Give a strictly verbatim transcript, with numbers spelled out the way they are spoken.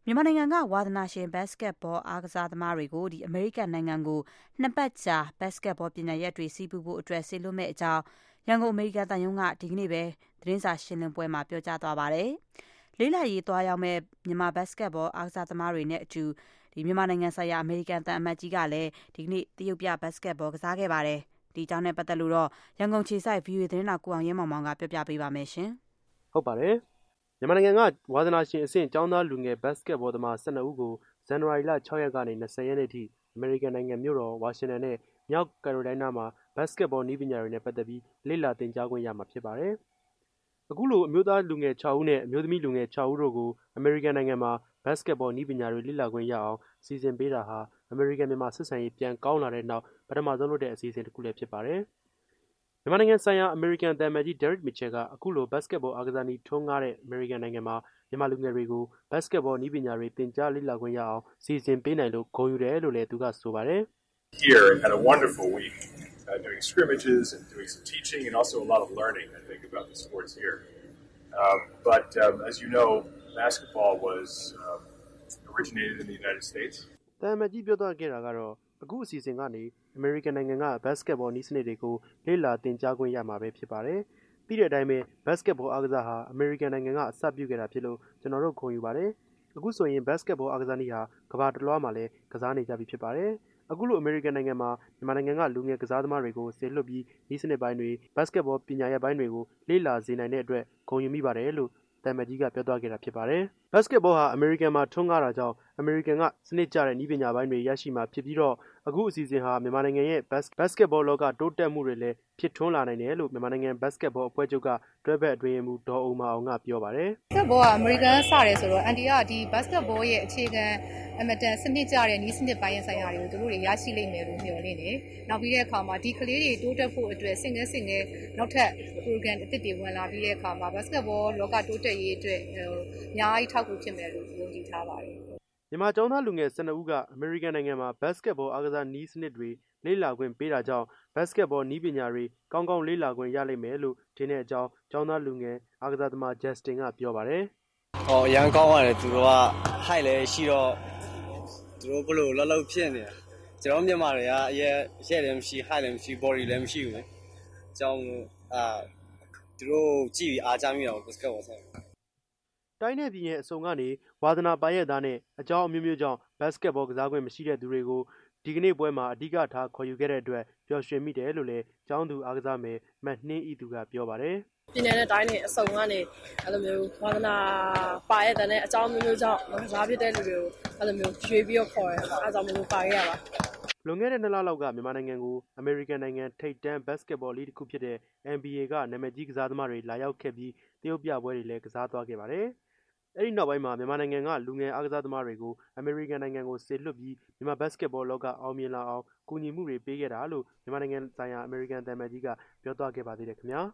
မြန်မာနိုင်ငံကဝါသနာရှင်ဘတ်စကတ်ဘောအားကစားသမားတွေကိုဒီအမေရိကန်နိုင်ငံကိုနှစ်ပတ်ကြာဘတ်စကတ်ဘောပညာရပ်တွေစီးပူးဖို့အတွက်ဆေလွတ်မဲ့အကြောင်းရန်ကုန်အမေရိကန်တန်ယုံကဒီကနေ့ပဲသတင်းစာရှင်းလင်းပွဲမှာပြောကြားသွားပါတယ်။လေးလာရေးသွားရောက်မဲ့မြန်မာဘတ်စကတ်ဘောအားကစားသမားတွေနဲ့အတူဒီမြန်မာနိုင်ငံဆိုင်ရာအမေရိကန်တန်အမတ်ကြီးကလည်းဒီကနေ့တရုတ်ပြဘတ်စကတ်ဘောကစားခဲ့ပါတယ်။ဒီအကြောင်းနဲ့ပတ်သက်လို့တော့ရန်ကုန်ခြေဆိုင် ဗီအိုအေ သတင်းတော်ကိုအောင်ရဲမောင်မောင်ကပြောပြပေးပါမယ်ရှင်။ဟုတ်ပါတယ်။မြန်မာနိုင်ငံကဝါသနာရှင်အဆင့်ကျောင်းသားလူငယ်ဘတ်စကတ်ဘောသမား၁၂ဦးကိုဇန်နဝါရီလ၆ရက်ကနေ၂၀ရက်နေ့ထိအမေရိကန်နိုင်ငံမြို့တော်ဝါရှင်တန်နဲ့မြောက်ကယ်ရိုလိုင်းနားမှာဘတ်စကတ်ဘောနည်းပညာတွေနဲ့ပတ်သက်ပြီးလေ့လာသင်ကြားခွင့်ရမှာဖြစ်ပါတယ်။အခုလိုအမျိုးသားလူငယ်၆ဦးနဲ့အမျိုးသမီးလူငယ်၆ဦးတို့ကိုအမေရိကန်နိုင်ငံမှာဘတ်စကတ်ဘောနည်းပညာတွေလေ့လာခွင့်ရအောင်စီစဉ်ပေးတာဟာအမေရိကန်မြန်မာဆက်ဆံရေးပြန်ကောင်းလာတဲ့နောက်ပထမဆုံးလုပ်တဲ့အစီအစဉ်တစ်ခုလည်းဖြစ်ပါတယ်။မြန်မာနိုင်ငံဆိုင်ရာအမေရိကန်တန်မတ်ကြီး Derek Mitchell ကအခုလိုဘတ်စကတ်ဘောအားကစားနည်းထွန်းကားတဲ့အမေရိကန်နိုင်ငံမှာမြန်မာလူငယ်တွေကိုဘတ်စကတ်ဘောနည်းပညာတွေသင်ကြားလေ့လာခွင့်ရအောင်စီစဉ်ပေးနိုင်လို့ဂုဏ်ယူတယ်လို့လည်းသူကဆိုပါတယ်။ Here and had a wonderful week uh, doing scrimmages and doing some teaching and also a lot of learning I think about the sports here. Um, but um, as you know, basketball was um, originated in the United States. တန်မတ်ကြီးပြောသွားခဲ့တာကတော့အခုအစီအစဉ်ကနေအမေရိကန်နိုင်ငံကဘတ်စကတ်ဘောနည်းစနစ်တွေကိုလေ့လာသင်ကြားခွင့်ရမှာပဲဖြစ်ပါတယ်။ပြီးတဲ့အတိုင်းပဲဘတ်စကတ်ဘောအားကစားဟာအမေရိကန်နိုင်ငံကအစပြုခဲ့တာဖြစ်လို့ကျွန်တော်တို့ဂုဏ်ယူပါတယ်။အခုဆိုရင်ဘတ်စကတ်ဘောအားကစားနည်းဟာကမ္ဘာတစ်လွှားမှာလည်းကစားနေကြပြီဖြစ်ပါတယ်။အခုလိုအမေရိကန်နိုင်ငံမှာမြန်မာနိုင်ငံကလူငယ်ကစားသမားတွေကိုဆေလွတ်ပြီးနည်းစနစ်ပိုင်းတွေဘတ်စကတ်ဘောပညာရပ်ပိုင်းတွေကိုလေ့လာစေနိုင်တဲ့အတွက်ဂုဏ်ယူမိပါတယ်လို့တန်မတ်ကြီးကပြောသွားခဲ့တာဖြစ်ပါတယ်။ဘတ်စကတ်ဘောဟာအမေရိကန်မှာထွန်းကားတာကြောင့်အမေရိကန်ကစနစ်ကျတဲ့နည်းပညာပိုင်းတွေရရှိမှာဖြစ်ပြီးတော့အခုအစီအစဉ်ဟာမြန်မာနိုင်ငံရဲ့ဘတ်စကတ်ဘောလောကတိုးတက်မှုတွေလည်းဖြစ်ထွန်းလာနိုင်တယ်လို့မြန်မာနိုင်ငံဘတ်စကတ်ဘောအဖွဲ့ချုပ်ကတွဲဘက်အတွင်းမှုဒေါ်အောင်မအောင်ကပြောပါတယ်။ဘတ်စကတ်ဘောကအမေရိကန်စတယ်ဆိုတော့အန်တီကဒီဘတ်စကတ်ဘောရဲ့အခြေခံအမတန်စနစ်ကျတဲ့နည်းစနစ်ပိုင်းဆိုင်ရာတွေကိုတို့တွေရရှိလိမ့်မယ်လို့မျှော်လင့်တယ်။နောက်ပြီးတဲ့အခါမှာဒီကလေးတွေတိုးတက်ဖို့အတွက်စင်ငယ်စင်ငယ်နောက်ထပ် program အသစ်တွေဝင်လာပြီးတဲ့အခါမှာဘတ်စကတ်ဘောလောကတိုးတက်ရေးအတွက်အများကြီးထောက်ကူဖြစ်မယ်လို့ယုံကြည်ထားပါတယ်။မြန်မာကျောင်းသားလူငယ်၁၂ဦးကအမေရိကန်နိုင်ငံမှာဘတ်စကတ်ဘောအားကစားနည်းစနစ်တွေလေ့လာခွင့်ပေးတာကြောင့်ဘတ်စကတ်ဘောနည်းပညာတွေကောင်းကောင်းလေ့လာခွင့်ရလိမ့်မယ်လို့ထင်တဲ့အကြောင်းကျောင်းသားလူငယ်အားကစားသမား Justin ကပြောပါတယ်။ဟောအရန်ကောင်းပါတယ်သူတို့က height လည်းရှိတော့သူတို့ဘလို့လောက်လောက်ဖြစ်နေတယ်။ကျွန်တော်မြန်မာတွေကအရက်ရက်လည်းမရှိ height လည်းမရှိ body လည်းမရှိဘူးလေ။အကြောင်းအာသူတို့ကြည့်ပြီးအားကြမိအောင်ဘတ်စကတ်ဘောဆိုင်တိုင်းနယ်ပြည်နယ်အစုံကနေဝါသနာပါရက်သားနဲ့အကြောင်းအမျိုးမျိုးကြောင့်ဘတ်စကတ်ဘောကစားခွင့်မရှိတဲ့သူတွေကိုဒီကနေ့ပွဲမှာအဓိကထားခေါ်ယူခဲ့တဲ့အတွက်ပျော်ရွှင်မိတယ်လို့လည်းကျောင်းသူအားကစားမယ်မတ်နှင်းဤသူကပြောပါတယ်။ပြည်နယ်နဲ့တိုင်းနယ်အစုံကနေအဲ့လိုမျိုးဝါသနာပါရက်တဲ့နဲ့အကြောင်းမျိုးမျိုးကြောင့်ကစားဖြစ်တဲ့လူတွေကိုအဲ့လိုမျိုးရွေးပြီးတော့ခေါ်ရဲအဲအကြောင်းမျိုးပါခဲ့ရပါလွန်ခဲ့တဲ့နှစ်လလောက်ကမြန်မာနိုင်ငံကိုအမေရိကန်နိုင်ငံထိပ်တန်းဘတ်စကတ်ဘောလိတစ်ခုဖြစ်တဲ့ N B A ကနာမည်ကြီးကစားသမားတွေလာရောက်ခဲ့ပြီးတရုတ်ပြပွဲတွေလည်းကစားသွားခဲ့ပါတယ်။အဲ့ဒီနောက်ပိုင်းမှာမြန်မာနိုင်ငံကလူငယ်အားကစားသမားတွေကိုအမေရိကန်နိုင်ငံကိုဆေလွတ်ပြီးမြန်မာဘတ်စကတ်ဘောလောကအောင်မြင်လာအောင်ကူညီမှုတွေပေးခဲ့တာလို့မြန်မာနိုင်ငံဆိုင်ရာအမေရိကန်တန်မတ်ကြီးကပြောသွားခဲ့ပါသေးတယ်ခင်ဗျာ။